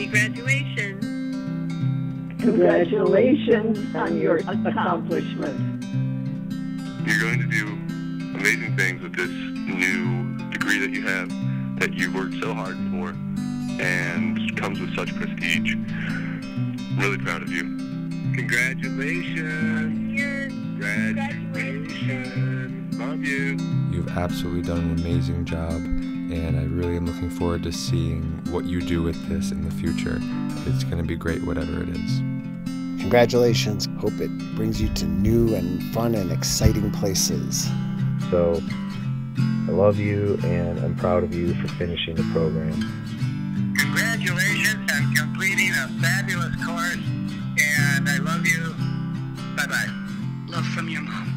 Happy graduation. Congratulations on your accomplishment. You're going to do amazing things with this new degree that you have, that you worked so hard for, and comes with such prestige. I'm really proud of you. Congratulations. Yes. Congratulations. Love you. You've absolutely done an amazing job, and I really am looking forward to seeing what you do with this in the future. It's going to be great, whatever it is. Congratulations. Hope it brings you to new and fun and exciting places. So, I love you, and I'm proud of you for finishing the program. Congratulations on completing a fabulous course, and I love you. Bye-bye. Love from your mom.